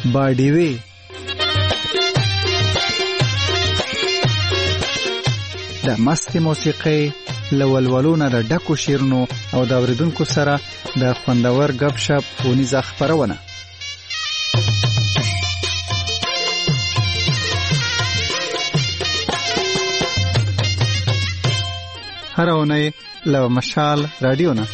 باډیوي د مستي موسیقي لولولونه د ډکو شیرونو او د اوریدونکو سره د خوندور غب شپ ونیزه خبرونه هر اونۍ له مشال رادیو نه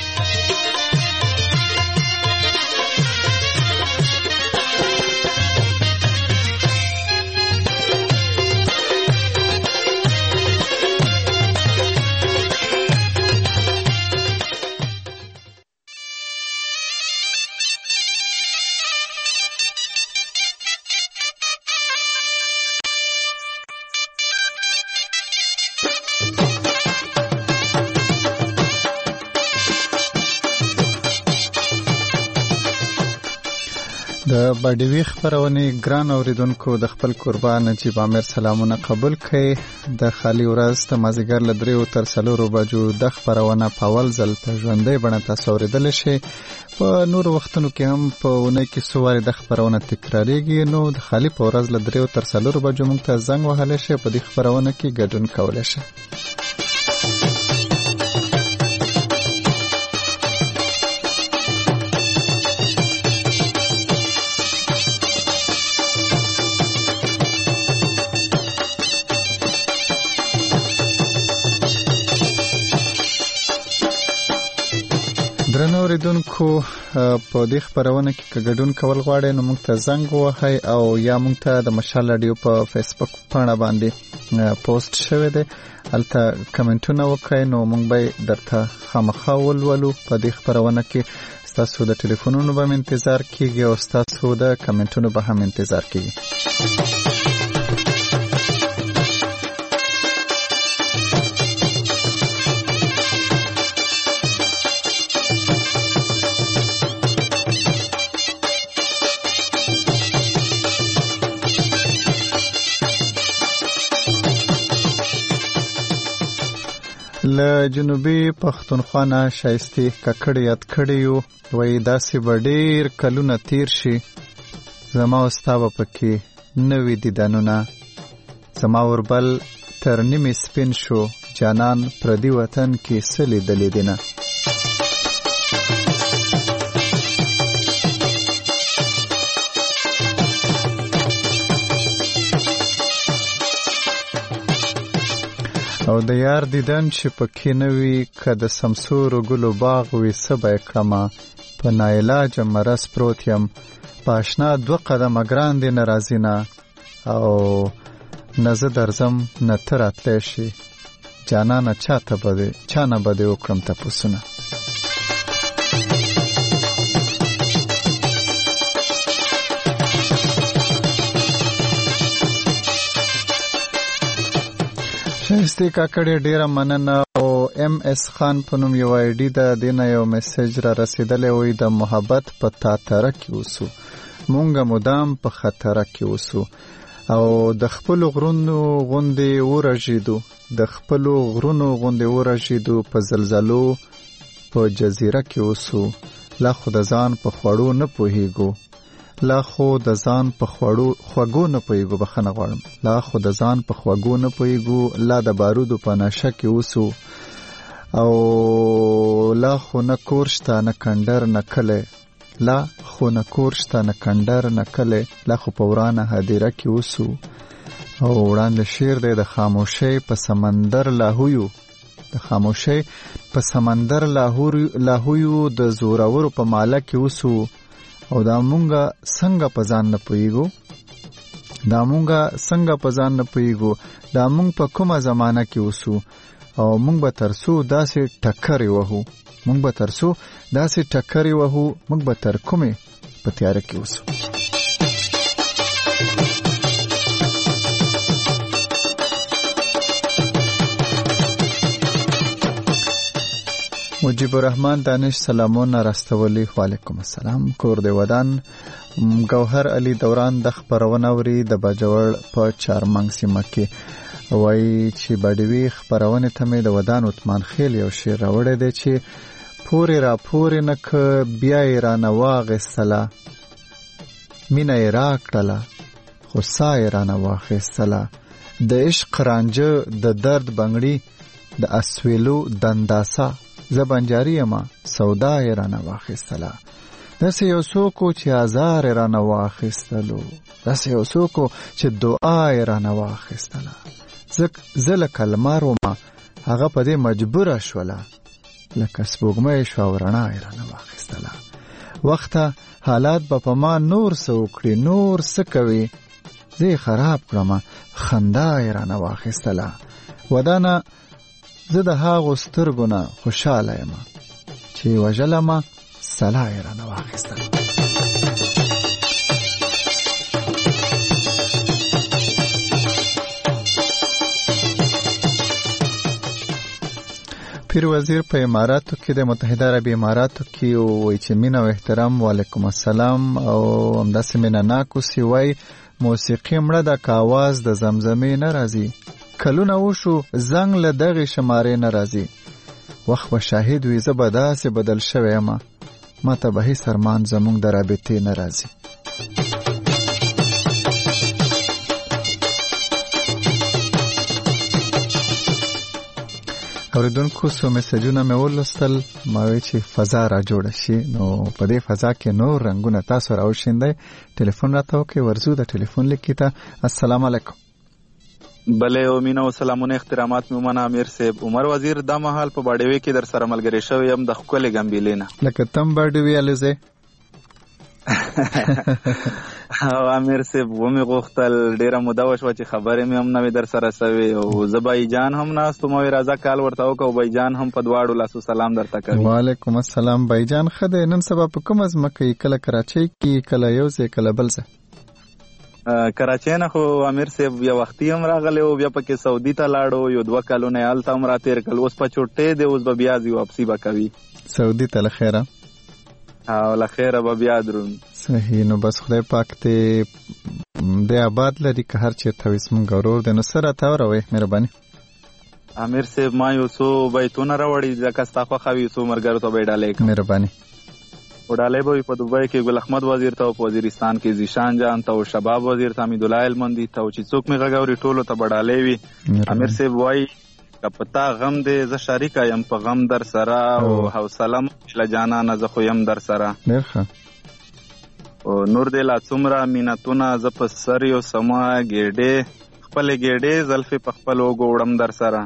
د باډیوي خبرونه ګران اوریدونکو د خپل قربان نجیب عامر سلامونه قبول کړئ د خالی ورځ ته مازیګر ل 3 تر 4 بجو د خبرونه په اول ځل په ژوندۍ بڼه تاسو اوریدل شي په نور وختونو کې هم په ونه کې سوال د خبرونه تکراریږي نو د خالی په ورځ ل 3 تر 4 بجو موږ ته زنګ وهلی شي په دې خبرونه کې ګډون کولای شي درنو اوریدونکو په دې خبرونه کې ګډون کول غواړئ نو موږ ته زنګ ووهئ او یا موږ ته د مشال رادیو په فیسبوک پاڼه باندې پوسټ شوی دی هلته کمنټونه وکړئ نو موږ به درته خامخا ولولو په دې خبرونه کې ستاسو د ټلیفونونو به انتظار کیږي او ستاسو د کمنټونو به هم انتظار کیږي له جنوبي پښتونخوا نه شایستې ککړ یاد کړیو وای داسې ډېر کلونه تیر شي زما او ستا به پکې نوي دیدنونه زما وربل تر نیمې سپین شو جانان پردي وطن کې څه لیدلي دي نه او د یار دیدن چې پکې نوي که د سمسورو ګلو باغ وي څه به یې کړمه په ناعلاجه مرض پروت یم په اشنا 2 قدمه ګران دی نه راځي نه او نه زه درځم نه ته راتلی شي جانانه چا نه به دې وکړم تپوسونه شایسته کاکړې ډیره مننه او ام اس خان په نوم یو آی ډي د دینه یو میسج را رسیدلې وي د محبت په تاتره کې وسو مونږه مدام په خطر کې وسو او د خپل غرونو غوندې ورژیدو په زلزلو په جزیره کې وسو لا خود ځان په خوړو نه پوهیږو لا خود ځان په خوړو نه پوهیږو بخنه غواړم لا خود ځان په خوړو نه پوهیږو لا د بارودو په نشه کې وسو او لا خو نه کورشته نه کندر نه کله لا خو نه کورشته نه کندر نه کله لا خو په ورانه هدیره کې وسو او وړاندې شعر دی د خاموشۍ په سمندر لاهویو د خاموشۍ په سمندر لاهویو د زورورو په ماله کې وسو او دا مونږه څنګه په ځان نه پوهیږو دا مونږ په کومه زمانه کې وسو او مونږ به ترسو داسې ټکرې وهو مونږ به تر کومې په تیاره کې وسو مجيب الرحمن دانش سلامونه راستولي وعلیکم السلام کور دی ودان گوهر علي دوران د خبرونه وري د باجوړ په چارمنګ سیمه کې وای چې باډوي خبرونه ته مې د ودان عثمان خیل یو شعر راوړی دی چې پورې نک بیا را نواغ سلا مینه یې راکړله خو ساه یې رانه واخیستله، د عشق رانجه د درد بنګړي د اسویلو دنداسه، زه بنجاري یمه سودا یې رانه واخیستله. داسې یو څوک و چې ازار یې رانه واخیستلو، داسې یو څوک و چې دعا یې رانه واخیستله. زه لکه لمر ومه هغه په دې مجبوره شوله، لکه سپوږمۍ شوه او رڼا یې رانه واخیستله. وخته حالات به په ما نور څه وکړي، نور څه کوي، زه یې خراب کړمه خندا یې رانه واخیستله. ودانه زه د هغو سترګو نه خوشحاله یمه چې وژلمه سلا یې رانه واخیستله. پیر وزیر په اماراتو کې د متحده عربي اماراتو کې وایي چې مینه او احترام، وعلیکم السلام. او همداسې مینه ناکوسي وایي موسیقي مړه ده که آواز د زمزمې نه راځي، کلونه وشو زنګ له دغې شمارې نه راځي، وخت به شاهد وي زه به داسې بدل شوی یمه، ما ته به هیڅ ارمان زمونږ د رابطې نه راځي. اوریدونکو څو میسجونه مې ولوستل، ما وی چې فضا را جوړه شي، نو په دې فضا کې نور رنګونه تاسو راوشیندئ. ټلیفون راته وکړئ، ورځو د ټلیفون لیکې ته. السلام علیکم. بله او مینه او سلامونه احترامات مې ومنه امیر صاحب. عمر وزیر دا مهال په باډوي کې در سره ملګری شوی یم د ښکلې ګمبېلې نه. لکه تم باډوي الوزې او امیر صاحب ومې غوښتل، ډېره موده وشوه چې خبرې مې هم نه وې در سره سوې، او زه بای جان هم ناست وم، راځه کال ورته وکړه، او بای جان هم په دواړو لاسو سلام درته کوي. وعلیکم السلام. بای جان ښه دی؟ نن سبا په کومه ځمکه یې؟ کله کراچۍ کې، کله یو ځای، کله بل ځای؟ کراچۍ نه خو امیر صاحب یو وختي هم راغلی و، بیا پکې سعودي ته لاړو، یو 2 کلونه یې هلته هم راتېر کړل، اوس په چوټۍ دی، اوس به بیا ځي، واپسي به کوي سعودي ته. له خیره او له خیره به بیا دروم. صحیح. نو بس خدای پاک دې آباد لري که هر چېرته وي زموږ ورور دی. نو څه راته وروئ مهرباني. امیر صاحب ما یو څو بیتونه راوړي، ځکه ستا خوښه وي، څو ملګرو ته به یې ډالۍ کړم. مهرباني. ډالۍ به وي په دوبۍ کې ګل احمد وزیر ته، او په وزیرستان کې زیشان جان ته، او شباب وزیر ته حمیدالله المندي ته، او چې څوک مې غږ اوري ټولو ته به ډالۍ وي. امیر صاحب وایي که په تا غم دی زه شریکه یم په غم در سره، او حوصله مه له جانانه زه خو یم در سره. ډېر ښه. او نور دی لا څومره مینتونه زه په سر یو سمه ګېډې، خپلې ګېډې زلفې په خپل اوږو وړم در سره.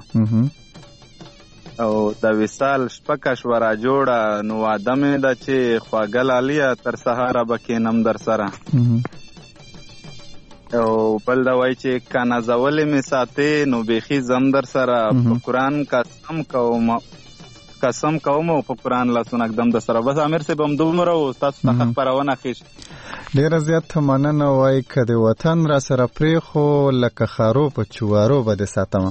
او د وصال شپه که شوه را جوړه، نو واده مې ده چې خواږه لاليه تر سهاره به کښېنم در سره. او بل دا وایي چې که نازولې مې ساتې نو بیخي زم در سره، په قرآن قسم کوم او په قرآن لاسونه ږدم در سره. بس امیر صاحب همدومره و، ستاسو څخه خپرونه ښه شي. ډېره زیاته مننه. وایي که د وطن را سره پرېښو لکه خارو په چوارو به دې ساتمه.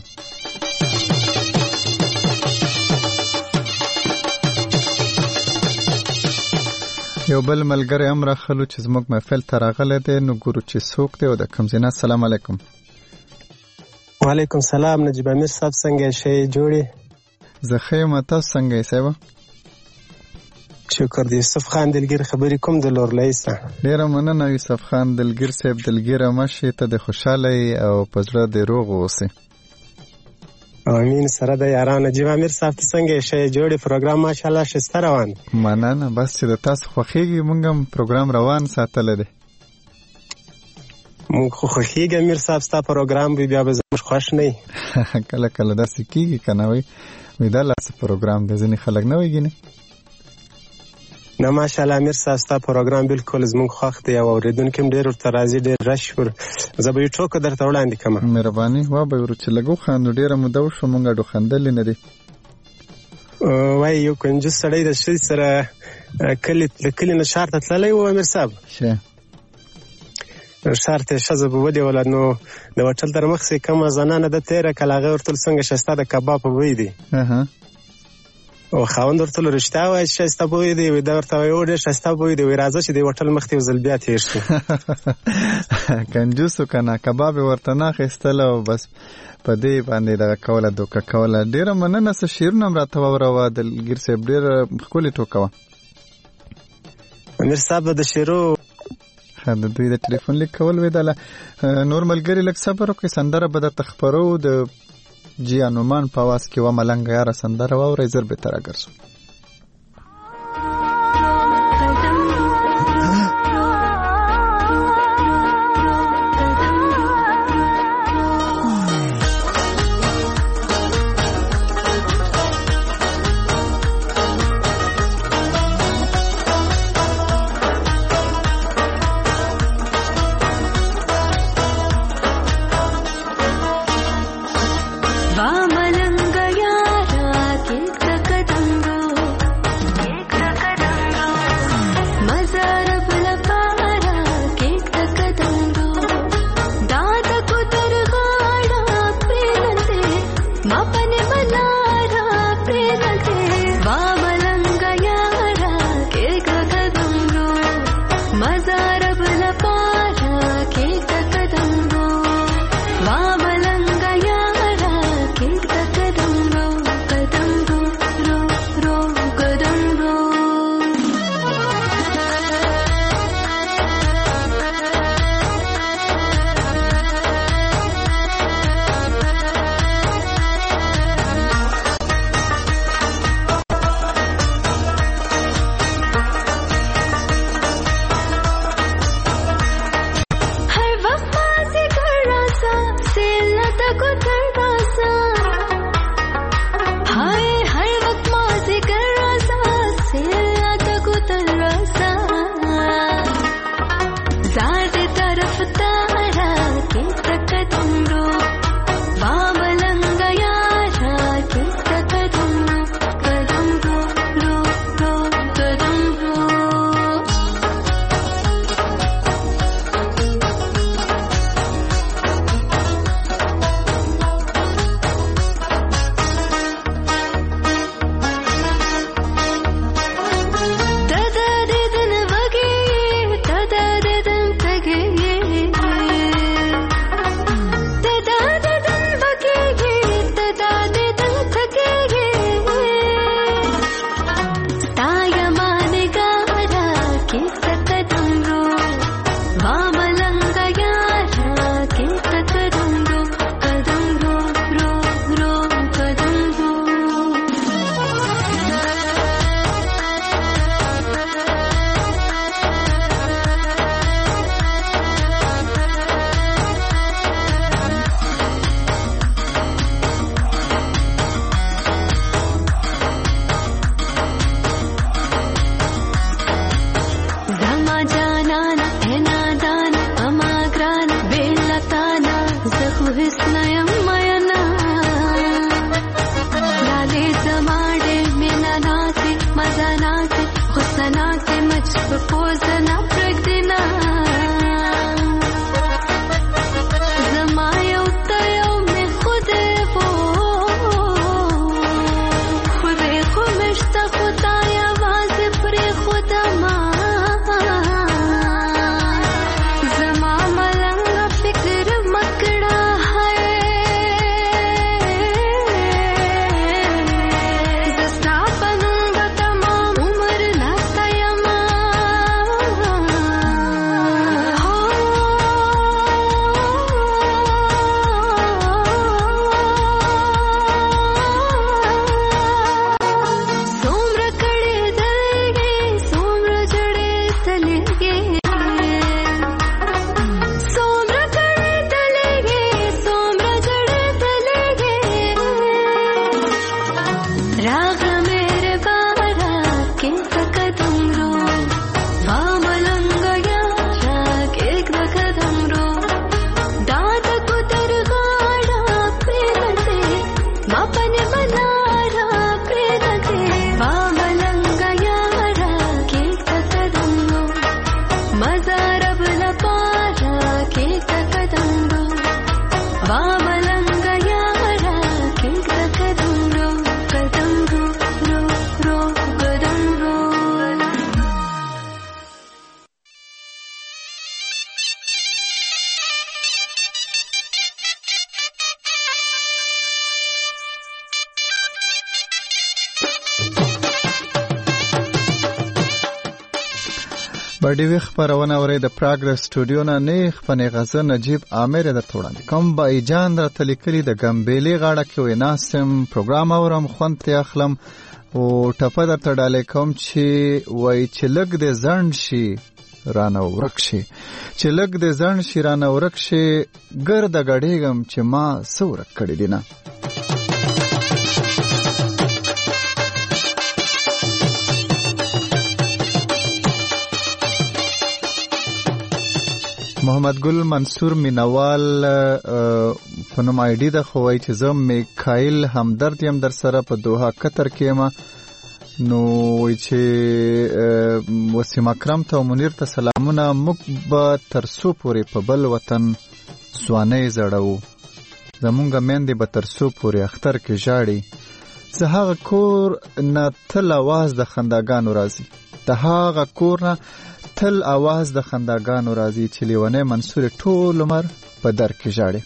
یو بل ملګری هم راخلو چې زموږ محفل ته راغلی دی، نو ګورو چې څوک دی او د کوم ځای نه. السلام علیکم. وعلیکم سلام. نجیب امیر صاحب څنګه شئ؟ جوړې؟ زه ښه یم، تاسو څنګه یې صاحبه؟ شکر دی. یوسف خان دلګیر خبرې کوم د لورلۍ څخه. ډېره مننه یوسف خان دلګیر صاحب. دلګیره مه شې، ته د خوشحاله یې او په زړه د روغ اوسې. امین. سره د یاران. نجیب امیر صاحب ته څنګه شئ؟ جوړې؟ پروګرام ماشاءالله ښایسته روان. مننه. بس چې د تاسو خوښېږي موږ هم پروګرام روان ساتلی دی. موږ خو خوښېږي امیر صاحب، ستا پروګرام وي بیا به زموږ خوښ نه وي. کله کله داسې کېږي که نه وي دا لاسه پروګرام دی، ځینې خلک نه وي ګینې. نه ماشاءالله امیر صاحب ستا پروګرام بالکل زموږ خوښ دی، او اورېدونکي هم ډېر ورته راځي، ډېر رش ور. زه به یو ټوکه درته وړاندې کړم. مهرباني. وابه ورو چې لږ وخاندو، ډېره موده وشوه موږ اډو خندلې نه دي. وایي یو کنجوس سړی د ښځې سره له کلي نه ښار ته تللی و امیر صاحب. ښار ته یې ښځه به ودېوله، نو د هوټل تر مخکې کومه زنانه ده تېره کړله، هغې ورته ویل څنګه ښایسته د کباب په بوی دی. او خاوند ورته ویل رښتیا وایي چې ښایسته بوی دی؟ دا ورته وایي او ډېر ښایسته بوی دی. وایي راځه چې د هوټل مخې ته یو ځل بیا تېر شو. کنجوس و که نه، کباب یې ورته نه اخېستله او بس په دې باندې دغه کوله، دوکه کوله. ډېره مننه. څه شعرونه هم راته واوروه دلګیر صاحب، ډېره ښکلې ټوکه وه. امیر صاحب د شعرو د دوی د ټلیفون لیک کول ویدله نور ملګری لک صبر وکړي سندره به درته خپرو د جیانومان په आवाज کې و ملنګ یاره سندره واورئ زر به تر راګرځو بډیوي خبرونه اوري د پروګرس سټوډیو نه نیخ پنې غزه نجیب عامر درته وړاندې کوم با ایجان راته لیکلي د ګمبېلې غاړه کې وې ناسم پروګرام اورم خوند ترې اخلم او ټپه درته ډالۍ کوم چې وایي چې لږ دې ځنډ شي رانه ورک شي چې لږ دې ځنډ شي رانه ورک شي ګرده ګډېږم چې ما څه ورک کړي دي نه. محمد ګل منصور مینوال په نوم آی ډي ده خو وایي چې زه میکایل همدرد یم در سره په دوحه قطر کې یم. نو وایي چې وسیم اکرم ته او منیر ته سلامونه موږ به تر څو پورې په بل وطن ځوانۍ زړوو زمونږ میندې به تر څو پورې اختر کې ژاړي زه هغه کور نه تل اواز د خنداګانو راځي د هغه کور نه تل आवाज د خنداګانو راځي چې لیونی منصور ټول عمر په در کې ژاړي.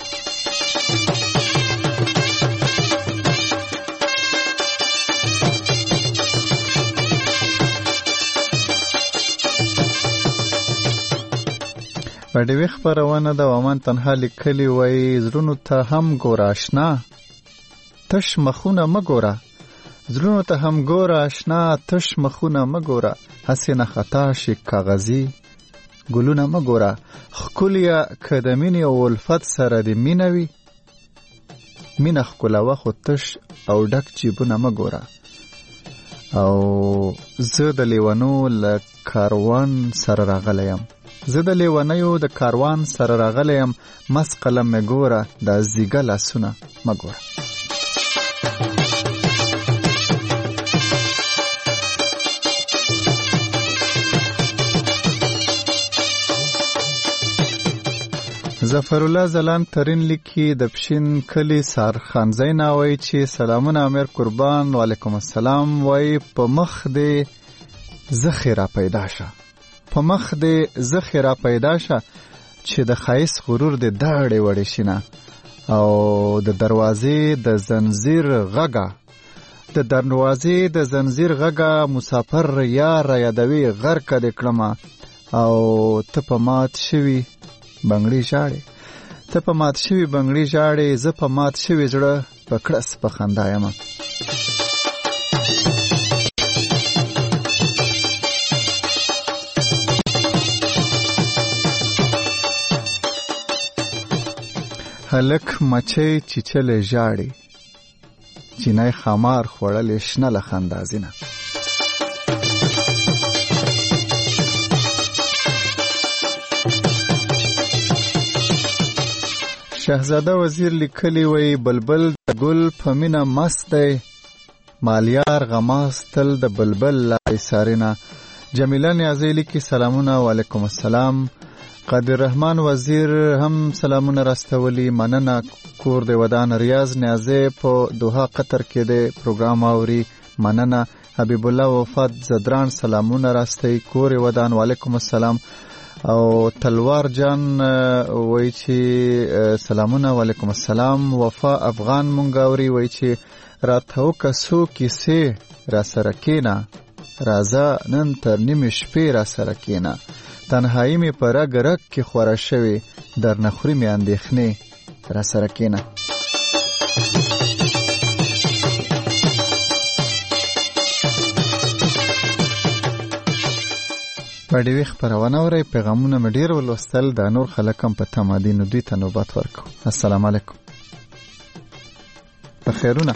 بډیوي خبرونه د ومن تنها لیکلي وایي زړونو ته هم ګوره اشنا تش مخونه مه ګوره زړونو ته هم ګوره اشنا تش مخونه مه ګوره هسې نه خطا شي کاغذي ګلونه مه ګوره ښکلیه که د مینې او الفت سره د مینه وي مینه ښکلوه خو تش او ډک جیبونه مه ګوره. او زه د لیونو له کاروان سره راغلی یم زه د لیونیو د کاروان سره راغلی یم مست قلم مې ګوره د زیږه لاسونه مه ګوره. ظفر الله زلان ترین لیکي د پښین کلی سارخانزی نه وایي چې سلامونه امیر قربان وعلیکم السلام وایي په مخ دې زخې را پیدا شه په مخ دې زخې را پیدا شه چې د ښایست غرور دې داړې وړې شي نه او د دروازې د زنځیر غږه د دروازې د زنځیر غږه مسافر یار را یادوي غرقه دې کړمه او ته په مات شوي بنگړي ژاړې ته په مات شوي بنگړي ژاړې زه په مات شوي زړه په کړس په خندا یم. هلک مچۍ چیچلې ژاړې چینی خمار خوړلې شنه له خندا ځینه. شهزاده وزیر لیکلی وی بلبل د ګل په مینه مست دی مالیار غماس تل د بلبل لارې سارینه. جمیله نیازی لیکي سلامونه وعلیکم السلام. قادر رحمان وزیر هم سلامونه راستولی مننه کور د ودان. ریاض نیازی په دوحه قطر کې د پروګرام اوري مننه. حبیب الله وفات زدران سلامونه راستوي کور ودان وعلیکم السلام. او تلوار جان وای چې سلامونه وعلیکم السلام. وفا افغان مونږاوري وای چې راته وکسو کیسې را سره کینا رازه نن تر نیمې شپې را سره کینا تنهایی می پر رګ رګ کې خوره شوی در نخوري می اندېښنې را سره کینا. بډیوي خبرونه اوري پیغامونه مې ډیر ولوستل د نور خلک هم په تمادي نو دوی ته نوبت ورکو. السلام علیکم بخیرونه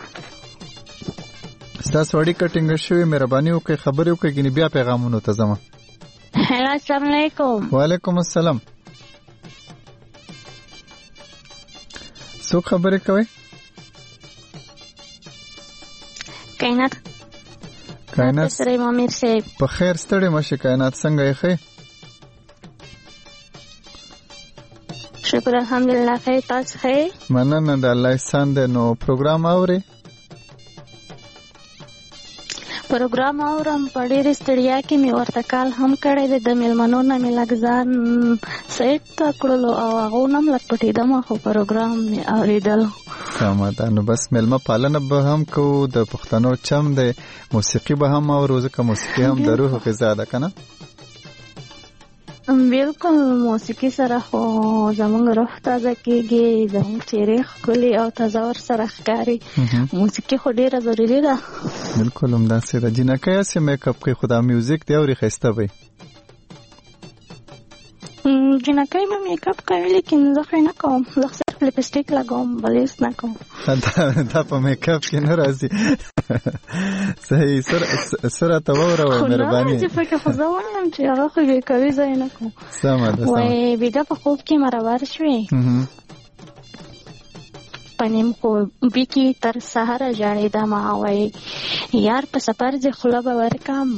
ستاسو وړي کټینګ شوی مهرباني وکړئ خبرې وکړئ ګنې بیا پیغامونو ته ځم. هلو السلام علیکم. وعلیکم السلام. څوک خبرې کوي؟ کائنات سره امیر صاحب په خیر ستړي مشه کائنات څنګه یې ښه؟ شکر الحمدلله ښه تاسو ښه؟ مننه د الله احسان دی. نو پروګرام اوري؟ پروګرام اورم په ډېرې ستړیا کې مې ورته کال هم کړی دی د میلمنو نه مې لږ ځان سیټ کړلو او هغو نه هم لږ پټېدم خو پروګرام مې اورېدلو. سمه ده نو بس میلمه پالنه به هم کوو د پښتنو چم دی موسیقي به هم اورو ځکه موسیقي هم د روح غذا ده که نه؟ بالکل موسیقي سره خو زموږ روح تازه کېږي، زموږ چهرې ښکلي او تازه ور سره ښکاري. موسیقي خو ډېره ضروري ده. بالکل همداسې ده. جینکۍ هسې میک اپ کوي خو دا میوزیک دی اوري ښایسته وي. جینکۍ به میک اپ کوي لیکن زه خو نه کوم، زه صرف لپسټیک لګوم، بل هېڅ نه کوم. دا په میک اپ کې نه راځي. صحیح. سره ته ووروه مهرباني. خو نه راځي فکر خو زه وایم چې هغه خو یې کوي، زه یې نه کوم. سمه ده. وایي بیده په خوب کې مرور شوې، په نیم خوبي کې تر سهاره ژړېدمه، وایي یار په سفر ځې خوله به ورکم،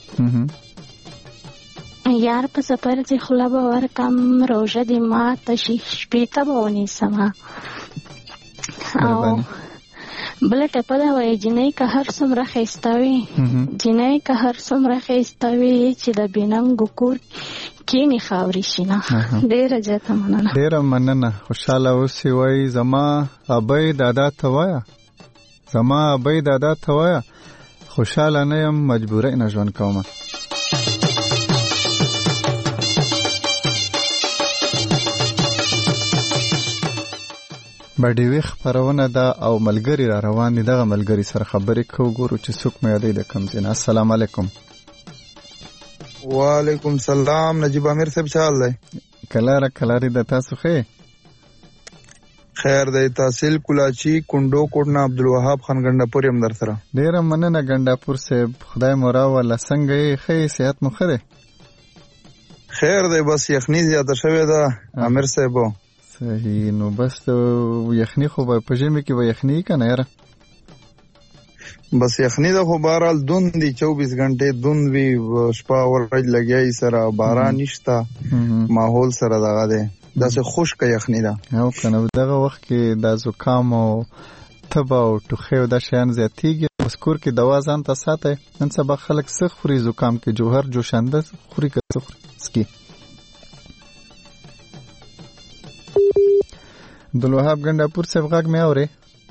یار په سفر ځې خوله به ورکم، روژه دې ماته شي شپې ته به ونیسمه. او بله ټپه ده، وایي جنۍ که هر څومره ښایسته وي، جنۍ که هر څومره ښایسته وي، چې د بېننګو کور کینې خاورې شینه. ډېره زیاته مننه. ډېره مننه. خوشحاله اوسې. وایي زما ابۍ دادا ته وایه، زما ابۍ دادا ته وایه، خوشحاله نه یم مجبورۍ نه ژوند کومه. بډیوي خپرونه ده او ملګری را روان دي. دغه ملګری سره خبرې کوو، ګورو چې څوک مې یادوي د کوم ځای نه. السلام علیکم. وعلیکم سلام. نجیب امیر صاحب څه حال دی؟ کلاري د تاسو ښه؟ خیر دی. تحصیل کلاچی کندو کوټ نه عبدالوهاب خان ګنډاپور یم در سره. ډېره مننه ګنډاپور صاحب، خدای مو راوله. څنګه یې؟ ښه یې؟ صحت مو ښه دی؟ خیر دی، بس یخني زیاته شوې ده امیر صاحب. صحیح. نو بس یخني خو به په ژمي کې به یخني که نه یاره؟ بس یخني ده خو بهرحال دوند دي، 24 غنټې دوند وي، شپه ورځ لګیایي سره، باران نشته، ماحول سره دغه دی، داسې خشکه یخني ده. او که نه دغه وخت کې دا زکام او تبه او ټوخی او دا شیان زیاتېږي. اوس کور کې دوا ځان ته ساتئ. نن سبا خلک څه خوري زکام کې؟ جوهر جوشنده خوري که څه خوري؟ سکي عبدالوهاب ګنډاپور صاحب غږ مې اورې؟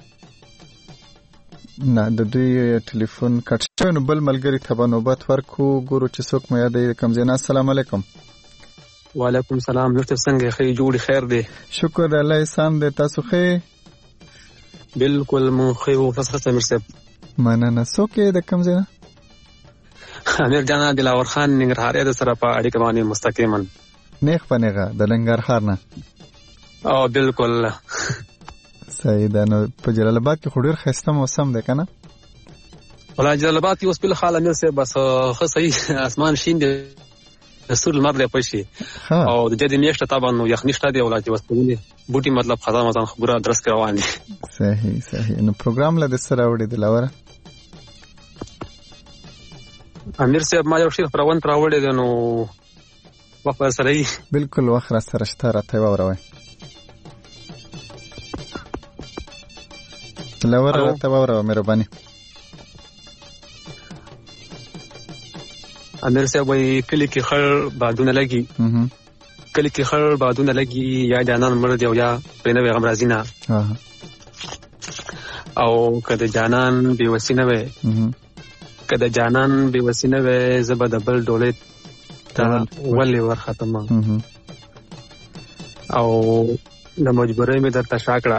نه، د دوی ټلیفون کټ شوی. نو بل ملګري ته به نوبت ورکو، ګورو چې څوک مو یادوي د کوم ځای نه. السلام علیکم. وعلیکم سلام. یوسف څنګه ښه جوړې؟ خیر دی شکر الله احسان دی. تاسو ښه؟ بالکل مو ښه وو. فسخه امیر صاحب مننه. څوک یې د کوم ځای نه؟ امیر جانا دلاور خان ننګرهاري د سره په اړیکه باندې مستقیما. نیغ په نیغه د ننګرهار نه؟ او بالکل صحیح ده. نو په جلال آباد کې خو ډېر ښایسته موسم دی که نه؟ والله جلال آباد کې اوس بالخال امیر صاحب بس ښه صحیح اسمان شین دی، سور لمر دی پشي، او د جدي میاشته طبعا یخني شته دی. ولا چې وسپونې بوټي مطلب خزان وطن خبره درس کې روان دي. صحیح. نو پروګرام له د سره وړي دلاوره امیر صاحب ما یو شی خبرون راوړی دی، نو وخت سره یې بالکل وخت را سره شته، راته ووروئ. دلاوره راته ووروه مهرباني. امیر صاحب وایي کلي کې خړ بادونه لګي، کلي کې خړ بادونه لګي، یا جانان مړ دی او یا پرې نوی غم راځي نه، او که د جانان بې وسي نه وی، که د جانان بې وسي نه وی، زه به د بل ډولۍ ته ولې ورختمه، او د مجبورۍ مې درته شا کړه،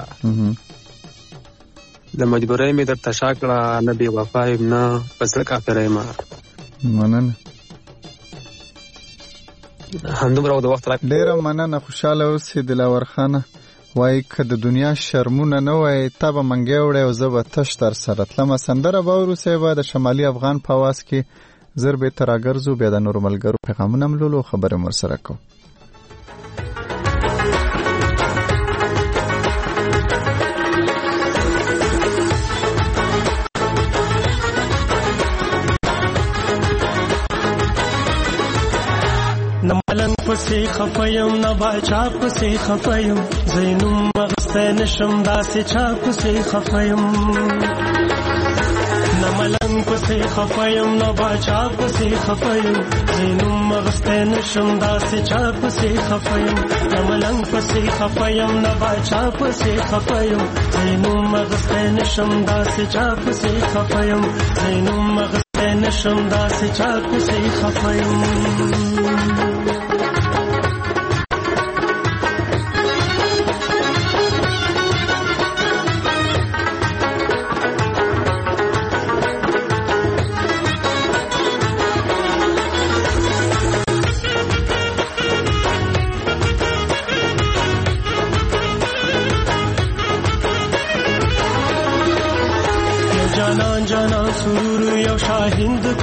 د مجبورۍ مې درته شا کړه، نه بې وفا یم نه په زړه کافره یم. مننه. همدومره د وخت راکړه. ډېره مننه. خوشحاله اوسې دلاور خانه. وایي که د دنیا شرمونه نه وای تا به منګی وړی او زه به تش در سره تلمه. سندره به اورو صاحبه د شمالي افغان په اواز کې. زر بېرته راګرځو، بیا د نورو ملګرو پیغامونه هم لولو، خبرې هم ورسره کوو. نمالنګ پسې خفایم نه باچا پسې خفایم، زینوم مغسته نشم داسې چا پسې خفایم. نمالنګ پسې خفایم نه باچا پسې خفایم، زینوم مغسته نشم داسې چا پسې خفایم. نمالنګ پسې خفایم نه باچا پسې خفایم، زینوم مغسته نشم داسې چا پسې خفایم، زینوم مغسته نشم داسې چا پسې خفایم.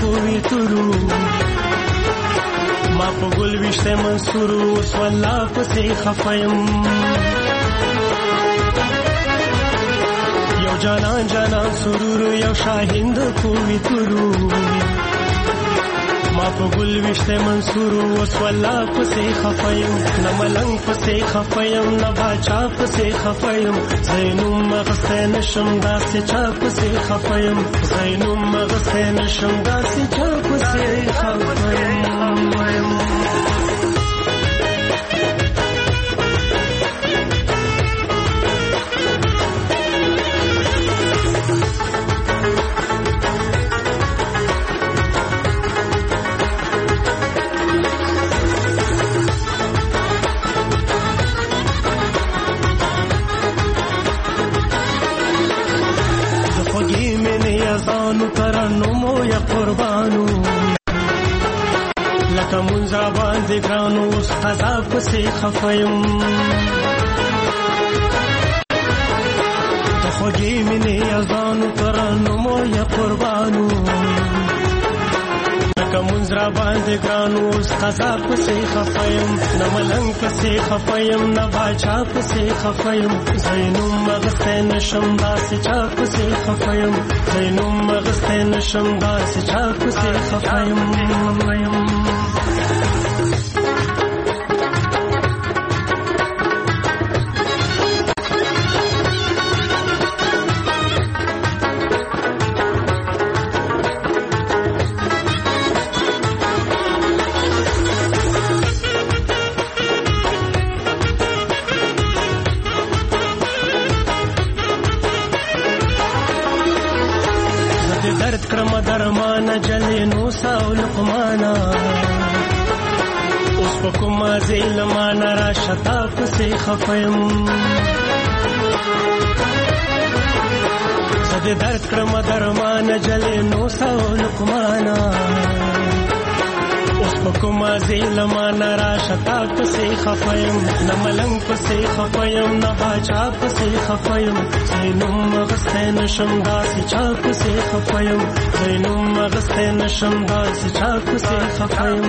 کوي تورو ما په ګل وشته منصور اوس والله پسې خفایم یو جانان جانان سرور یو شاهند کوي تورو ما په ګل وشته منصور اوس والله پسې خفایم نه ملنګ پسې خفایم نه باچا پسې خفایم زینوم مغسته نشم داسې چا پسې خفایم زینوم مغسته نشم داسې چا پسې خفایم ترنمو یا قربانو لکه منځه باندې ګرانو اوس قضا پسې خفایم د خوږې مینې اذانو ترنمو یا قربانو لکه منځه باندې ګرانو اوس قضا پسې خفایم نه ملنګ پسې خفایم نه باچا پسې خفایم زینوم مغسته نشم داسې چا پسې خفایم زینوم مغسته نشم داسې چا پسې خفایم درمانا جلینو ساو لقمانا اوس په کومه زیلمانا را شتا پسې خفایم زه دې درد کړم درمانا جلینو ساو لقمانا اوس په کومه زیلمانا را شتا پسې خفایم نه ملنګ پسې خفایم نه باچا پسې خفایم زینوم مغسته نشم داسې چا پسې خفایم زینوم مغسته نشم داسې چا پسې خفایم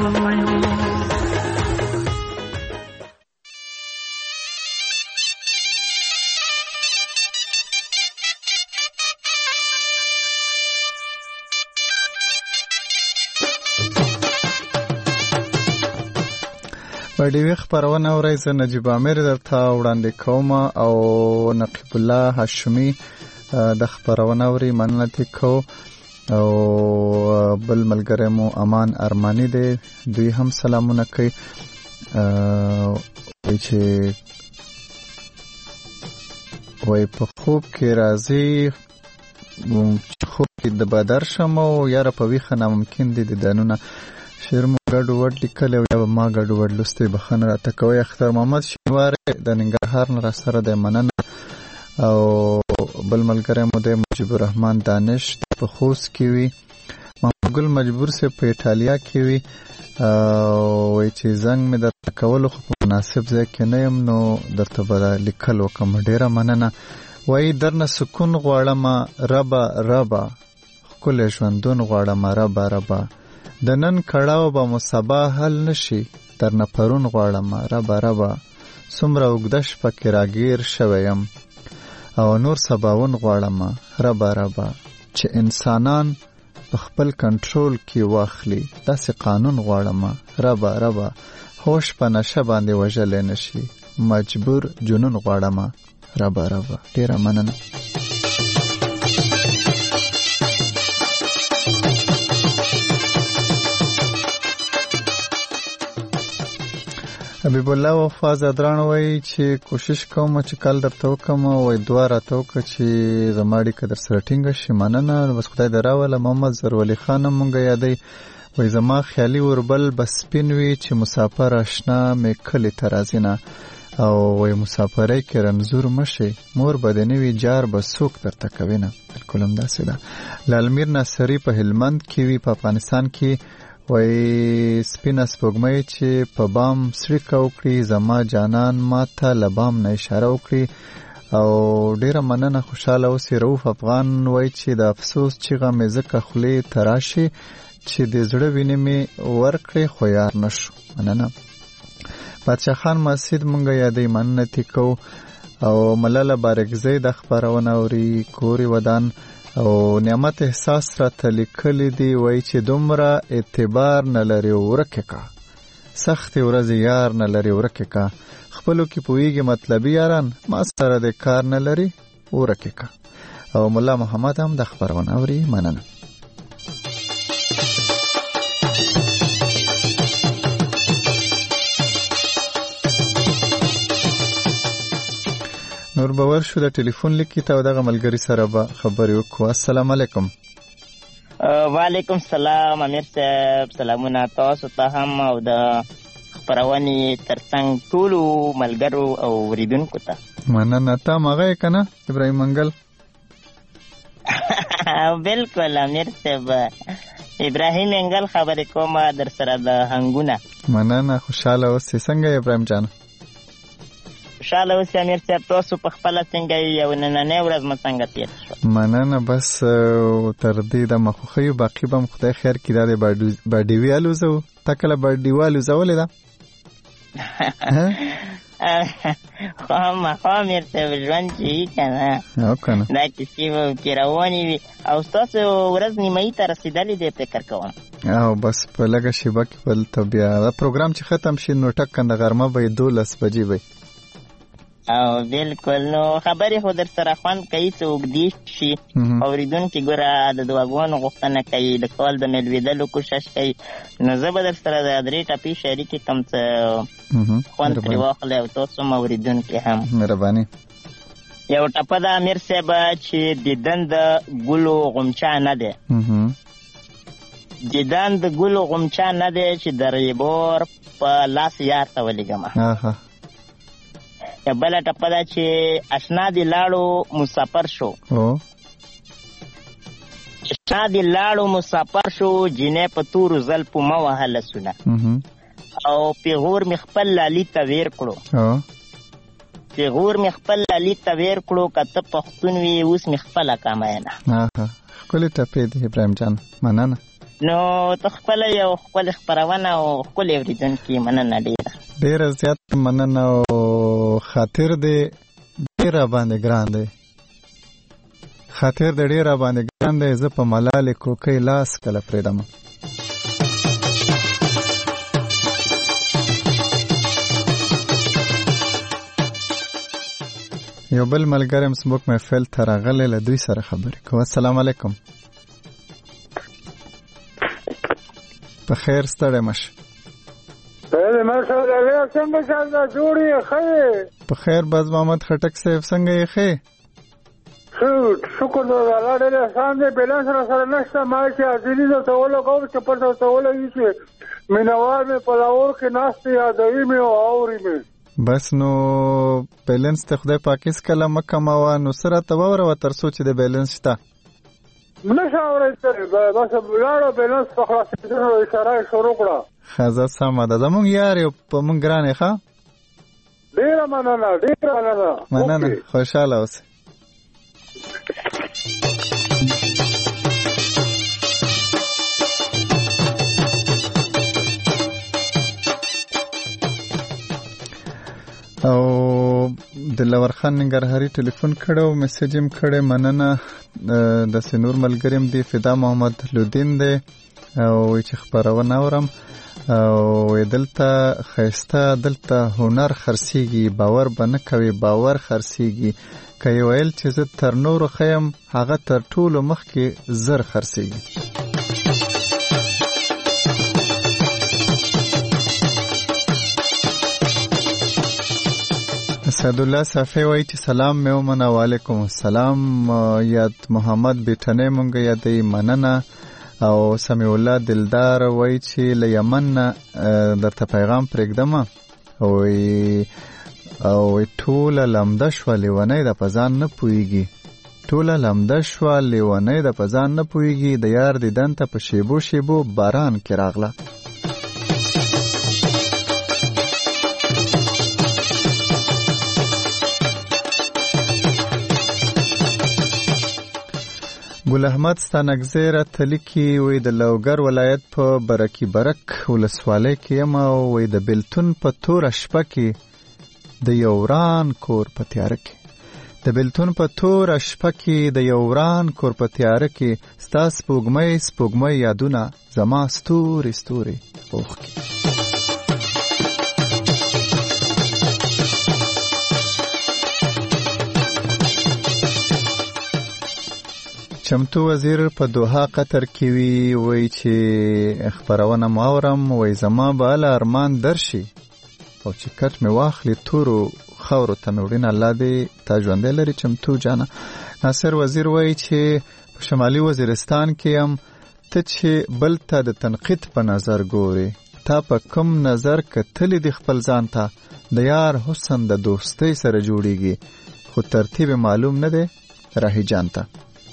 ډیوی خبرونه اورئ زه نجیب امیر درته وړاندې کوم او نقیب الله هاشمي د خبرونه اوري مننه تکو او بل ملګری مو امان ارمانی دی دوی هم سلامونه کوي چې وای په خوب کې راځي خوب کې د بدر شم او یاره په ویښه ناممکن دي د دانونه شعر مو ګډو وډ لیکلی او یا به ما ګډو وډ لوستی بخښنه راته کوئ اختر محمد شینواری د ننګرهار نه راسره دی مننه او بل ملګری مو دی مجيب الرحمن دانش په خوست کې وي محمد ګل مجبور سے په ایټالیا کې وي وایي چې زنګ مې درته کولو خو په مناسب ځای کې نه یم نو درته به لیکل وکړم ډېره مننه وایي درنه سکون غواړمه ربه ربه ښکلی ژوندون غواړمه ربه ربه د نن کړاو به مو سبا حل نشي درنه پرون غواړمه ربه ربه څومره اوږده شپه کې راګیر شوی یم او نور سباون غواړمه ربه ربه چې انسانان په خپل کنټرول کې واخلي داسې قانون غواړمه ربه ربه هوش په نشه باندې وژلی نشي مجبور جنون غواړمه ربه ربه ډېره مننه حبیب الله وفا زادران وایي چې کوشش کوم چې کال درته وکړم وایي دعا راته وکړه چې زما اړیکه در سره ټینګه شي مننه بس خدای دې راوله محمد زرولي خان هم مونږ یادوي وایي زما خیالي اوربل به سپین وي چې مسافر اشنا مې کلي ته راځي نه او وایي مسافرۍ کې رنځور مه شي مور به دې نه وي جار به څوک درته کوي نه بلکل هم داسې ده لالمیر ناصري په هلمند کې وي په افغانستان کې وای سپینه سپوږمۍ چې په بام سړیکه وکړي زما جانان ما ته له بام نه اشاره وکړي او ډیره مننه. خوشاله اوسې. رؤف افغان وایي چې د افسوس چیغه مې ځکه خولې تراشي چې د زړه وینې مې ورکړې خو یار نشو. مننه. بادشاه خان مسجد مونږه یادې مننه تیکو او ملاله بارکزی د خبرونه اوري کوري ودان او نعمت احساس را تلیکلی دی وای چې دومره اعتبار نه لري ورکه کا سخت ورځ یار نه لري ورکه کا خپلو کې پویږي مطلبي یاران ما سره د کار نه لري ورکه کا. او مولا محمد هم د خبرونه اوري. مننه. نور باور شو د ټلیفون لیکي ته دغه ملګری سره به خبرې وکړو. السلام علیکم. وعلیکم السلام امیر صاحب. سلامونه تاسو ته هم او د خبرونې ترڅنګ ټولو ملګرو او اوریدونکو ته. مننه. ته مغه کنه ابراهیم منګل؟ بالکل امیر صاحب ابراهیم منګل خبرې کوم در سره د هنګونه. مننه. خوشاله اوسې. څنګه ابراهیم جان؟ خوشاله اوسې امیر صاحب. تاسو په خپل څنګه یو نننې ورځ مو څنګه تیر شو؟ مننه. بس تر دې د مخخیو باقی بم خدای خیر کړي. د باډیوی الوزو تکله باډیوی الوزولې ده خو امیر صاحب ژوند چې کنه او کنه دا کیسې چې روانې وي او تاسو ورځ نیمایي ته رسیدلې دی فکر کوم. او بس په لږه شیبه کې بل ته بیا دا پروګرام چې ختم شي نو ټکه د غرمه به 12 بجې وي. او بالکل. نو خبرې خو در سره خوند کوي چې اوږدې شي اوریدونکي ګوره د دعاګانو غوښتنه کوي د کال د ملوېدلو کوشش کوي نو زه به در سره د 3 ټپې شریکې کوم څه خوند ترې واخلئ او تاسو هم اوریدونکي هم. مهرباني. یو ټپه ده امیر صاحب چې دیدن د ګلو غمچا نه دی. دیدن د ګلو غمچا نه دی چې د ریبور په لاس یار ته ولیږم. یا بله ټپه ده چې اشنا دی لاړو مسافر شو. اشنا دی لاړو مسافر شو جنې په تورو زلفو مه وهه لسونه او پیغور مې خپل لالي ته ویر کړو. پیغور مې خپل لالي ته ویر کړو که ته پښتون وي اوس مې خپله کامینه. ښکلې ټپې دي ابراهیم جان. مننه. نو ته خپله یو ښکلې خپرونه او ښکلې اورېدونکي. مننه ډېره زیات مننه. او خاطر دې ډېره باندې ګران دی. خاطر دې ډېره باندې ګران دی. زه په ملالې کوکۍ لاس کله پرېږدم. یو بل ملګری هم زموږ محفل ته راغلی له دوی سره خبرې کوو. السلام علیکم. په خیر ستړی مشه. په خیر باز محمد خټک صاحب څنګه یې ښې؟ شکر د الله ډېر احسان دی. بیلانس را سره نشته. ما چې حاضري درته ولګوم چې پټ ورته ولګي چې مینوال مې په لاهور کې ناست دی یادوي مې او اوري مې. بس نو بیلانس ته خدای پاک هېڅکله مه کموه. نو څه راته واوروه تر څو چې د بیلانس شته نشه اورېدلی. بس لاړو بیلانس په خلاصېدلو اشاره یې شروع کړه. ښه سمه ده. زمونږ یار یو په مونږ ګران یې. ښه ډېره مننه. ډېره مننه. خوشحاله اوسئ. او دلور خان ننګرهاري ټلیفون کړو میسج هم کړی. مننه. د سنور ملګریم دی فدا محمد لودین دی او چې خبرونه اورم او دلته خیسته دلته هنر خرڅیږي باور به نه کوي باور خرڅیږي که یې ویل چې زه تر نورو ښیم هغه تر ټولو مخکې زر خرڅیږي. اسدالله صافی وایي چې سلام مې ومنه. وعلیکم السلام. یاد محمد بیټنی مونږ یادی. مننه. او سمیع الله دلدار وایي چې له یمن نه درته پیغام پرېږدم او ټوله لمده شوه لیونی د په ځان نه پوهېږي. ټوله لمده شوه لیونی د په ځان نه پوهېږي. د یار دیدن ته په شیبو شیبو باران کې راغله. ګل احمد ستانګزیره تلیکی وې د لوګر ولایت په برکی برک ولسوالۍ کې یم او وې د بلتون په تور شپه کې د یو وران کور په تیاره کې د بلتون په تور شپه کې د یو وران کور په تیاره کې ستا سپوږمۍ یادونه زما ستوري ستوري اوښکي. چمتو وزیر په دوحه قطر کې وی چې خبرونه ماورم وی زما به ال ارمان درشي او چې کټ می واخلي تورو خاورو ته نوړین الله دې تا ژوند لري. چمتو جانا ناصر وزیر وی چې په شمالي وزیرستان کې هم ته چې بل ته د تنقید په نظر ګوري تا په کوم نظر کتلی د خپل ځان ته د یار حسن د دوستۍ سره جوړیږي خو ترتیب معلوم نه دی راهی جان ته.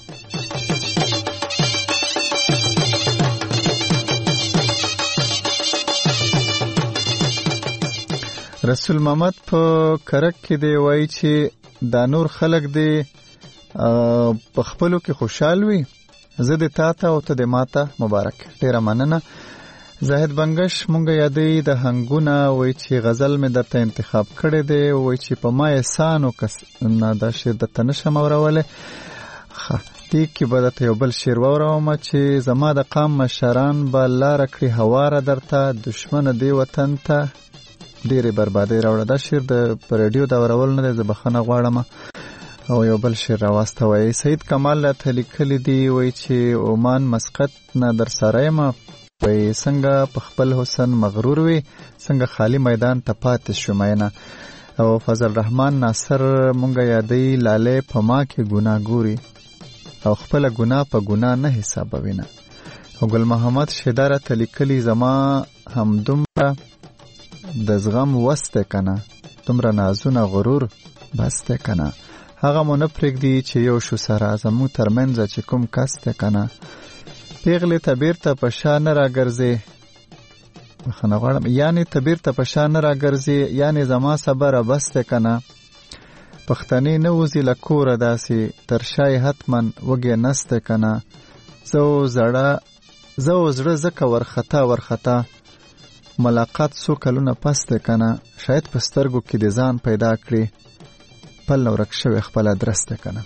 رسول محمد په کرک کې دی وای چې دا نور خلق دی په خپلو کې خوشحال وي زه د تا ته او ته د ماته مبارک. ډیره مننه. زاهد بنگش مونږ یادې د هنګونه وای چې غزل مې درته انتخاب کړی دی وای چې په ما احسانو کس نه دا شعر د تنشم اوروله دې کې به درته یو بل شعر واورم چې زما د قام مشران به لاره کړي هواره درته دشمن دی وطن ته ډېرې بربادۍ راوړه. دا شعر د په ریډیو دا اورول نه دی زه بخښنه غواړم او یو بل شعر راواستوی. سید کمال راته لیکلی دی وایي چې عمان مسقط نه در سره یم وایي څنګه په خپل حسن مغرور وي څنګه خالی میدان ته پاتې شو مینه. او فضل رحمان ناصر مونږ یادی لاله په ما کې ګناه ګوري او خپل ګناه په ګناه نه حسابوینه. او ګل محمد شیداره تلیکلی زما هم دومره د زغم وسته کنه دومره نازونه غرور بسته کنه هغه مو نه پرېږدي چې یو شو سره زموږ ترمنځ چې کوم کس ته کنه پیغلې ته بیرته په شا نه راګرځې بخښنه غواړم یعنی ته بیرته په شا نه راګرځې یعنی زما صبره بسته کنه پښتنې نه وځي له کوره داسې تر شا یې حتما وږې نسته کنه زه زړه ځکه ورخطا ملاقات سو کلونه پس ده کنه شاید په سترګو کې د ځان پیدا کړي پل نو ورک شوی خپل ادرس ده کنه.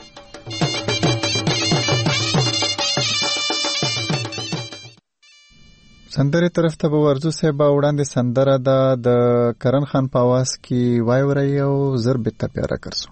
سندرې طرف ته به ورځو صاحب وړاندې سندره ده د کرن خان په आवाज کې وای وري او ضرب ته پیاره کرسو.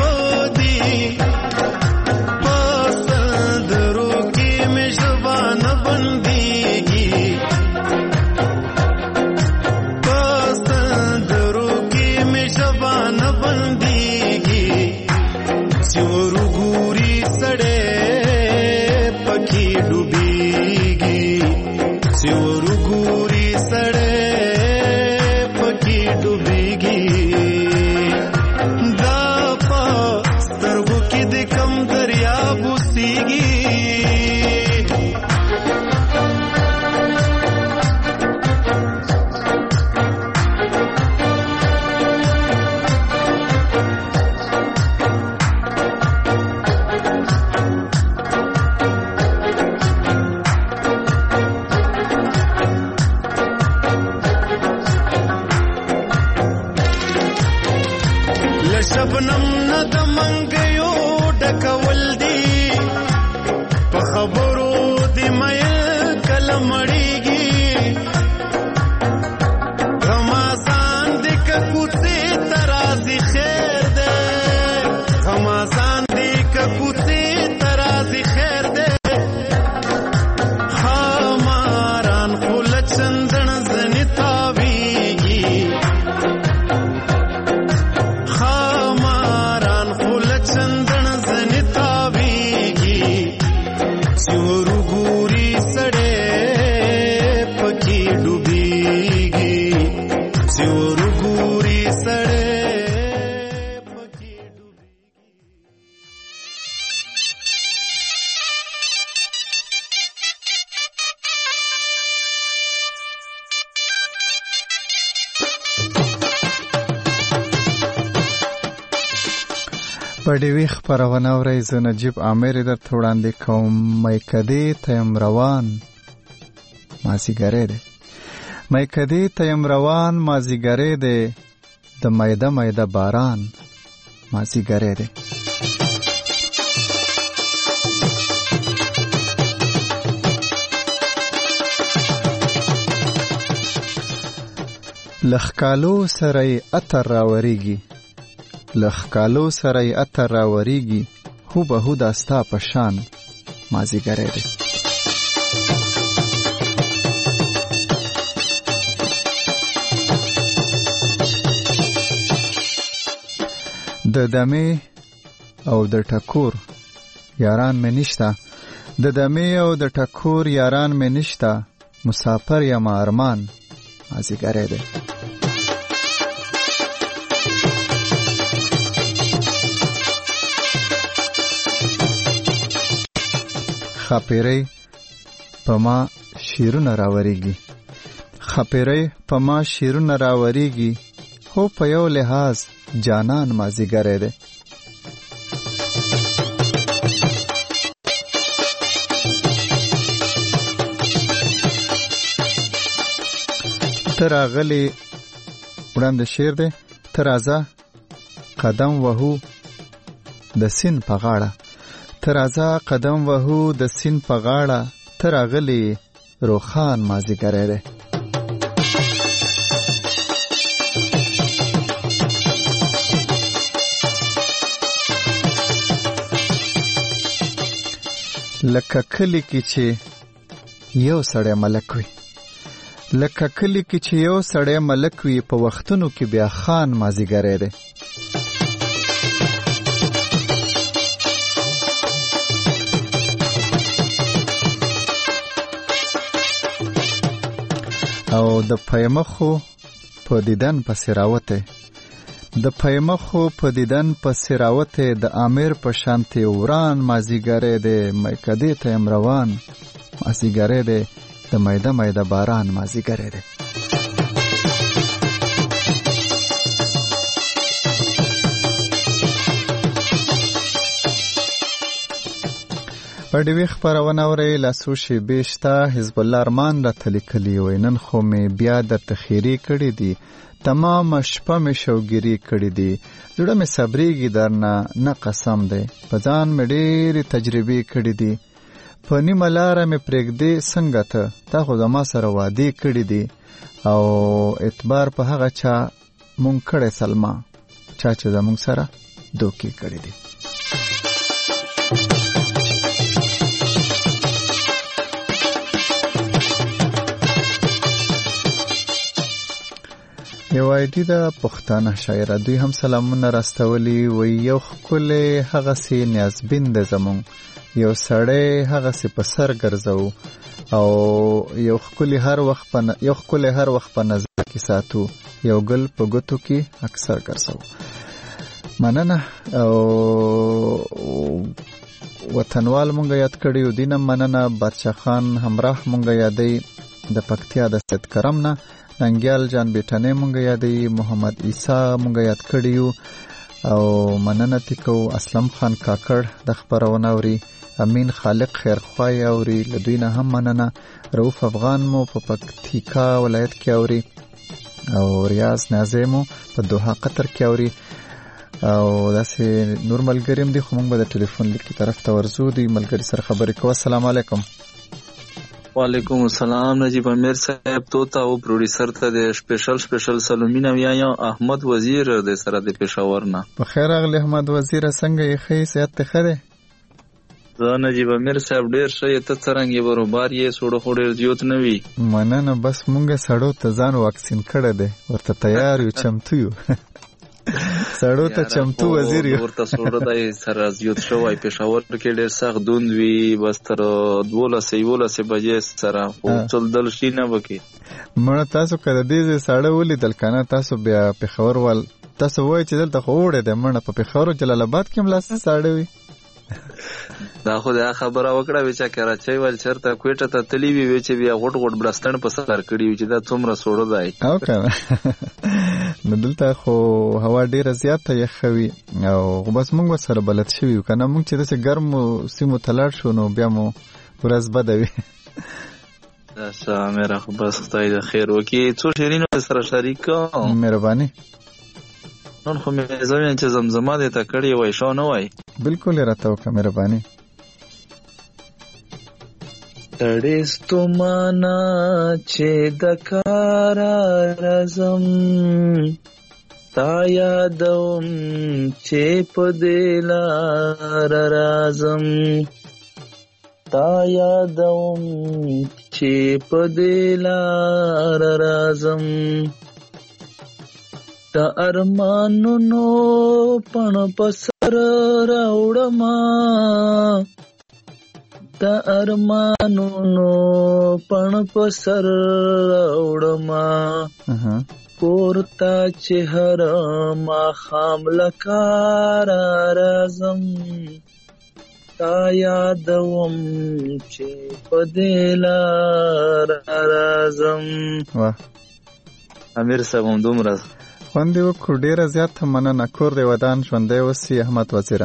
Bana شبنم نه د منګیو ډکول دي په خبرو دی مې کله مړیږي غمازان دې کوڅې ترازی خیر ده غمازان دې کوڅې ترازی خیر ده خماران خل چندن زنی تاویږي خماران خل چندن زنی تاویږي سیورو ګوري سړې پکې ډوبېږي سیورو ګوري سړې پکې ډوبېږي. په ډیوی خپرونه ورئ زه نجیب عامر درته وړاندې کوم. میکدې ته یم روان مازیګری دی میکدې ته یم روان مازیګری دی د میده میده باران مازیګری دی لخکالو سره یې عطر راوریږي لخکالو سره یې عطر راوریږي هو به هو دا ستا په شان مازیګری دی د دمې او د ټکور یاران مې نشته د دمې او د ټکور یاران مې نشته مسافر یم ارمان مازیګری دی خاپیری په ما شیرونه راوریږي خاپیری په ما شیرونه راوریږي هو په یو لحاظ جانان مازیګری دی ته راغلی وړاندې شعر دی ته راځه قدم وهو د سیند په غاړه ته راځه قدم وهو د سیند په غاړه ته راغلی روخان مازیګری دی لکه کلی کې چې یو سړی ملک وي لکه کلی کې چې یو سړی ملک وي په وختونو کې بیا خان مازیګری دی او د پیمخو په دیدن پسې راوته د پیمخو په دیدن پسې راوته د امیر په شانتي وران مازیګری دی میکدې ته یم روان مازیګری دی د میده میده باران مازیګری دی په ډیوی خپرونه ورئ لاسو شیبې شته حزب الله ارمان راته لیکلي وی نن خو مې بیا درته خیرې کړې دي تمام شپه مې شوګیرې کړې دي زړه مې صبرېږي درنه نه قسم دی په ځان مې ډېرې تجربې کړې دي په نیمه لاره مې پرېږدې څنګه ته تا خو زما سره وعدې کړې دي او اعتبار په هغه چا مونږ کړی سلما چا چې زمونږ سره دوکې کړې دي یو آیډي د پښتانه شاعره دوی هم سلامونه راستولي وی یو ښکلی هغسې نیازبین د زمونږ یو سړی هغسې په سر ګرځو او یو ښکلی هر وخت په نظر کې ساتو یو ګل په ګوتو کې اکثر ګرځو مننه او وطنوال مونږ یاد کړي دینه مننه بادشاه خان همراه مونږ یادې د پکتیا د سید کرم نه ننګیال جان بیٹنې مونږ یادې محمد عیسی مونږ یاد کړیو او مننه تکو اسلم خان کاکړ د خبرونه اوري امین خالق خیرخوای اوري لدوینه هم مننه رؤوف افغان مو په پکتیکا ولایت کې اوري او ریاض نازمو په دوحه قطر کې اوري او داسې نور ملګری هم دي خو موږ به د ټلیفون لیکي طرف ته ورځو. دوی ملګري سره خبرې کوو. السلام علیکم. وعلیکم السلام. نجیب امیر صاحب تو ته او پروډوسر ته د سپیشل سلامونه ویایم. احمد وزیر د سره د پېښور نه. په خیر راغلی احمد وزیر. څنګه یې؟ ښه صحت ته ښه دی؟ زه نجیب امیر صاحب ډېر ښه یې. ته څرنګه یې؟ بروبار یې؟ سوړه خو ډېر زیات نه وي. مننه. بس مونږ سړو ته ځان واکسین کړی دی، ورته تیار یو، چمتو یو. سړو ته چمتو وزیر یو. ورته سوړه دی سره زیات شوی. پېښور کې ډېر سخت دوند وي، بس تر 12 بجې سره خو څل دل شي نه وکړي. مړه تاسو که د دې ساړه ولیدل که نه، تاسو بیا پېښور ول تاسو وایئ چې دلته خو اوړی دی. مړه په پېښور او جلال آباد کې هم لا ساړه وي. دا خو دا خبره وکړه وی چې کراچۍ ول چرته کوټه ته تلی وی چې بیا غټ بلستان په سر کړی وی چې دا څومره سوړه دی. او کنه نو دلته خو هوا ډیره زیاته یخوي او بس موږ سره بلد شوی کنه. موږ چې داسې ګرمو سیمو ته لاړ شو نو بیا مو ورځ بده وي. اچھا میرا خو بس خدای د خیر وکړي. څو شیرینو سره شریک مهرباني. نن خو مې زوین چې زمزمه دې ته کړی وای شو نه وای. بالکل راته وکړه مهرباني. تړېستو مانا چې د کار رازم تا یادوم چې په دې لار رازم تا یادوم چې په دې لار رازم د ارمانونو پڼ په سر راوړما د ارمانونو پڼ په سر راوړما پورته چې هر ماښام له کاره راځم تا یادوم چې په دې لار راځم. امیر صاحب هم دومره خوند یې وکړو. ډېره زیاته مننه. کور دی ودان ژوندی اوسي احمد وزیره.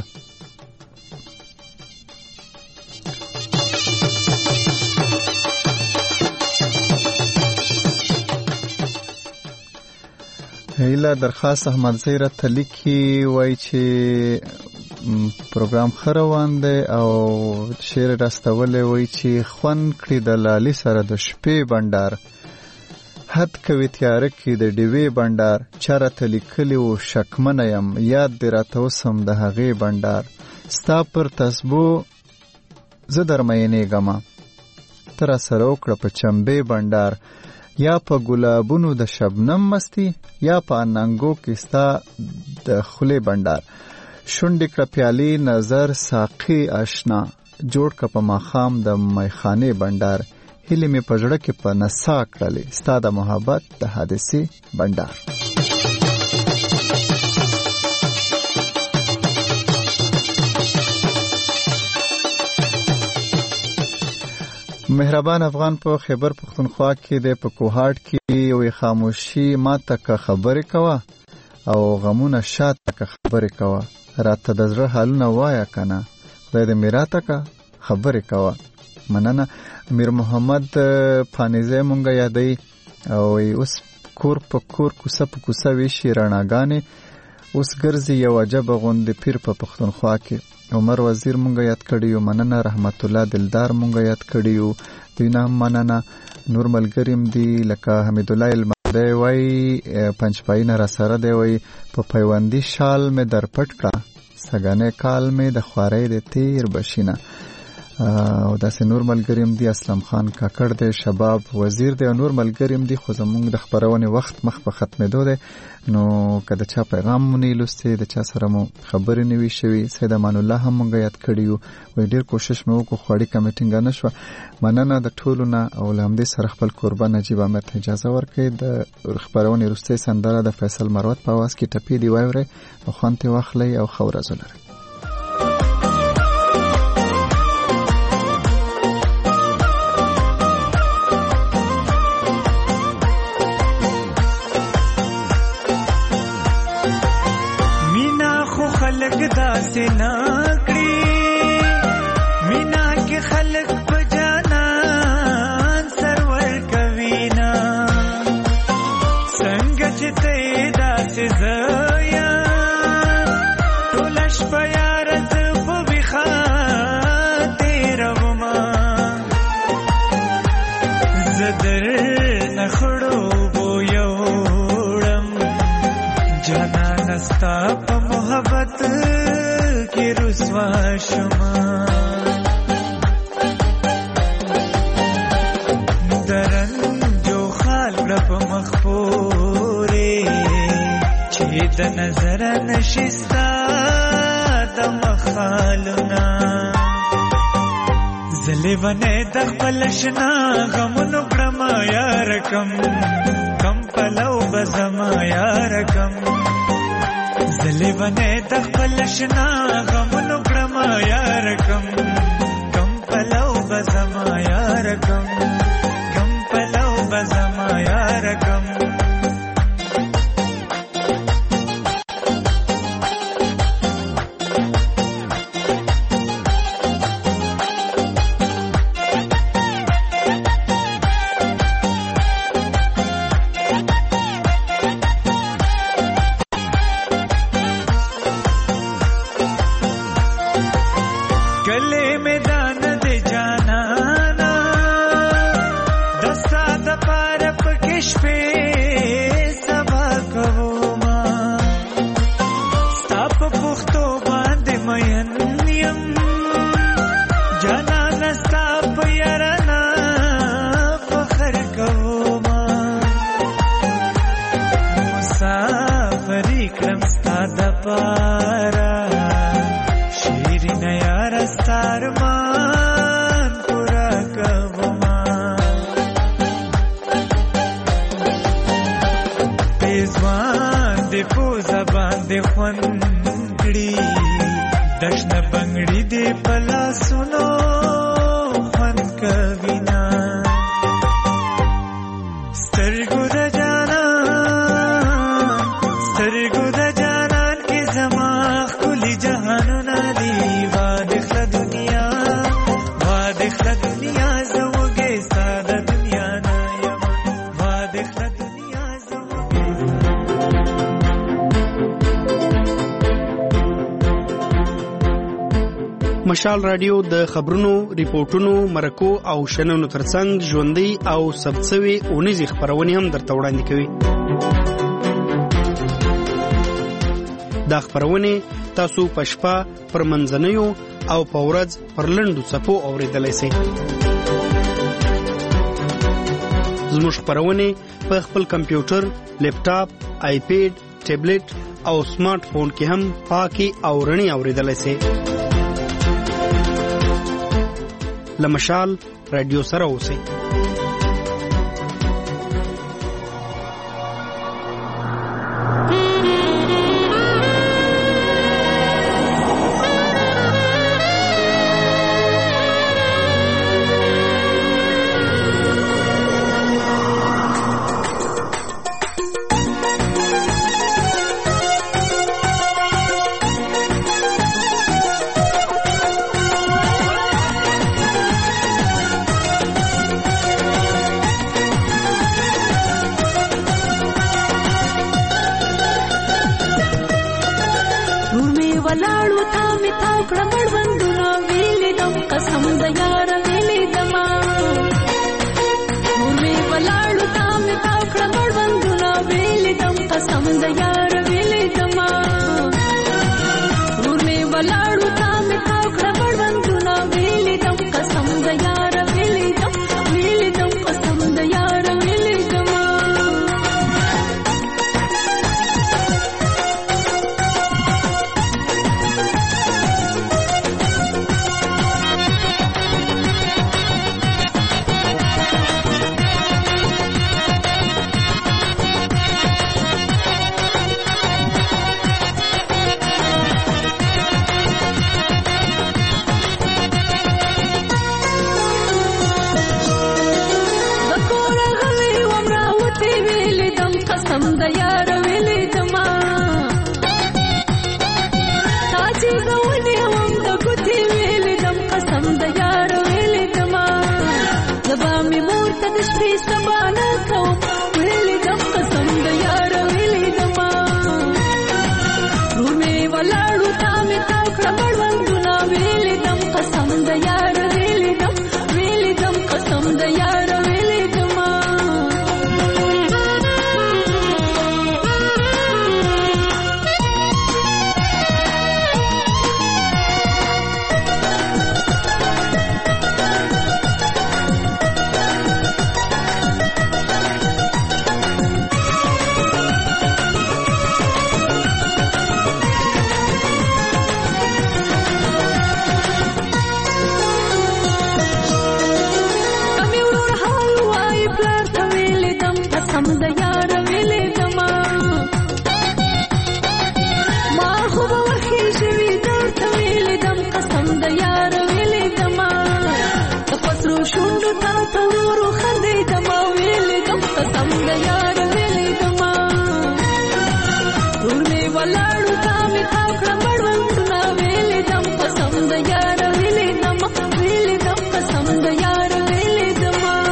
هیله درخواست احمد زیره ته لیکي، وایي چې پروګرام ښه روان دی او شعر راستولی، وایي چې خوند کړي د لالي سره د شپې بنډار حد کوي تیاره کې د ډیوې بنډار چاره ته لیکلی و شکمنه یم یاد دې راته اوسم د هغې بنډار ستا پر تسبو زه در مینېږمه ته راسره وکړه په چمبې بنډار یا په ګلابونو د شبنم مستی یا په اننګو کې ستا د خولې بنډار شونډې کړه پیالې نظر ساقي آشنا جوړ که په ماښام د میخانې بنډار هیلې مې په زړه کې په نڅا کړلې ستا د محبت د حادثې بنډار. مهربان افغان په خیبر پختونخوا کې د په کوهاټ کې یوې خاموشي ماته که خبرې کوه او غمونه شاته که خبرې کوه راته د زړه حالونه وایه کنه خدای دې مې راته که خبرې کوه. مننه. امیر محمد پانیزه مونږه یادوي او اوس کور په کور کوڅه په کوڅه ویشي رڼاګانې اوس ګرځي یو عجبه غوندې پیر په پښتونخوا کې. عمر وزیر مونږه یاد کړي یو. مننه. رحمت الله دلدار مونږه یاد کړي یو. دوی نه مننه. نور ملګریم دي لکه حمید الله المدی وای پنځپای نه را سره دی وای په پیوندي شال مې در پټ کړه سګانې کال مې د خوارې د تیر بشینه او داسې نور ملګریم دي. اسلم خان کاکړ دی شباب وزیر دی او نور ملګریم دي خو زمونږ د خبرونې وخت مخ په ختمېدو دی نو که د چا پیغام مو نه لوستې د چا سره مو خبرې نه وي شوي. سید امان الله هم مونږ یاد کړي یو وای ډېر کوشش مې وکړو خو اړیکه مې ټینګه نه شوه. مننه د ټولو نه او له همدې سره خپل کوربه نجیب امیر ته اجازه ورکړئ. د خبرونې وروستۍ سندره د فیصل مروت په اواز کې ټپې دي واورئ او خوند ترې واخلئ او ښه ورځ ولرئ. داسې ناکړي مینا کې خلق په جانان سرور کوي نا څنګه چې ته داسې زیا ګورې چې د نظر نشستا د مخالونه زلیونه د خپل شنا غمونو کړم یار کم کم پلو بزما یار کم زلیونه د خپل شنا غمونو کړم یار کم کم پلو بزما یار کم کم پلو بزما یار کم مشال رادیو د خبرونو، ریپورتونو، مرکو او شننو ترڅنګ ژوندۍ او ثبتسوي اونیزې خبرونه هم درته وړاندې کوي. دا خبرونه تاسو په شپه پر منځنیو او په ورځ پر لنډو څپو اوریدلای شئ. زموږ خبرونه په خپل کمپیوټر، لیپټاپ، آیپیډ، ټابلیټ او سمارټ فون کې هم پاکي او رڼي اوریدلای شئ. لمشال رادیو سره اوسئ. ولاړو کامې تاو کړه مړوندونه ویلې دم قسم د یار ویلې دم ویلې دم قسم د یار ویلې دم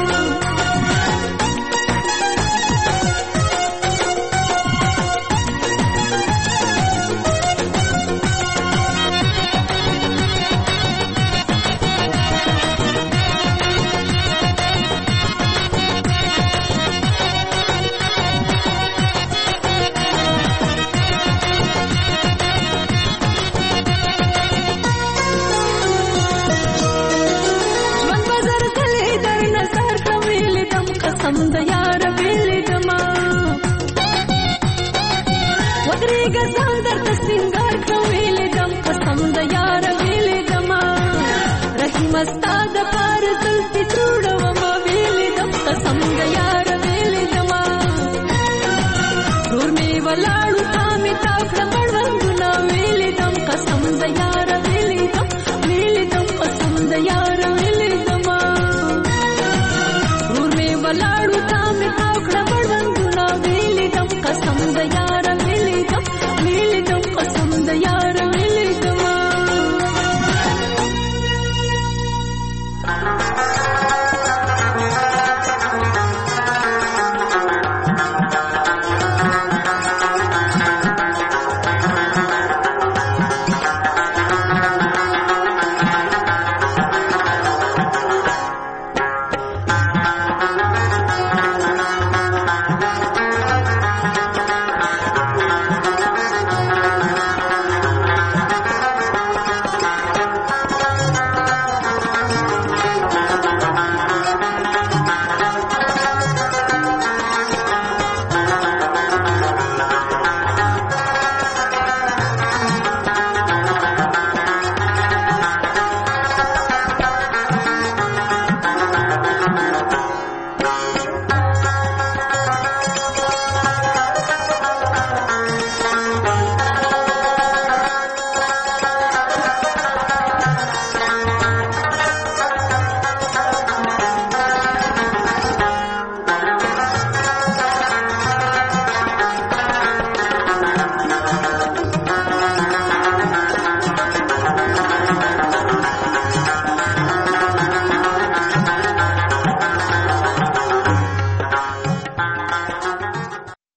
قسم د یار ویلې دما ودرېږه ځان درته سینګار کړم ویلې دم قسم د یار ویلې دما رحیمه ستا د پاره زلفې جوړومه ویلې دم قسم د یار